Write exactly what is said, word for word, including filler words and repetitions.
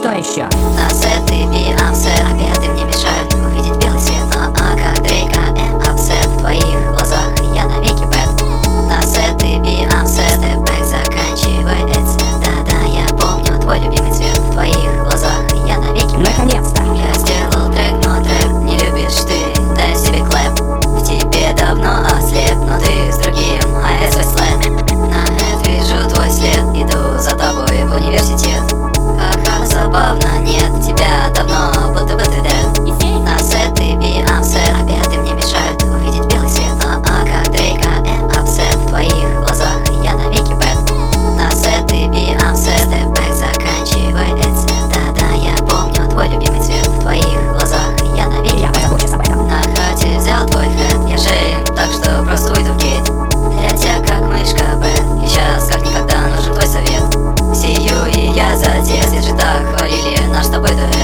Что еще? Насет и Бейонсе, обеды мне мешают увидеть белый свет. Но а как Дрейка и Апсет, в твоих глазах я навеки бэд. Насет и Бейонсе, тэпэк заканчивается. Да-да, я помню твой любимый цвет. В твоих глазах я навеки бэд. Наконец-то! Я сделал трек, но трэп не любишь ты. Дай себе клэп. В тебе давно ослеп, но ты с другим, а я свой слэп. На эт вижу твой след, иду за тобой в университет. Ха-ха, забавно, нет тебя давно, будто бы ты дэд. Насет и Бейонсе, обеды мне мешают увидеть белый свет. Но а как Дрейка и Апсет, в твоих глазах я навеки бэд. Насет и Бейонсе, тэпэк заканчивается. Да-да, я помню твой любимый цвет. В твоих глазах я навеки Я бэд. позабочусь об этом. На хате взял твой хэт, я шейм, так что просто уйду в гейт. Для тебя как мышка бэд, и сейчас как никогда нужен твой совет. Сию и я за те, свет же так хвалили наш с тобой дуэт.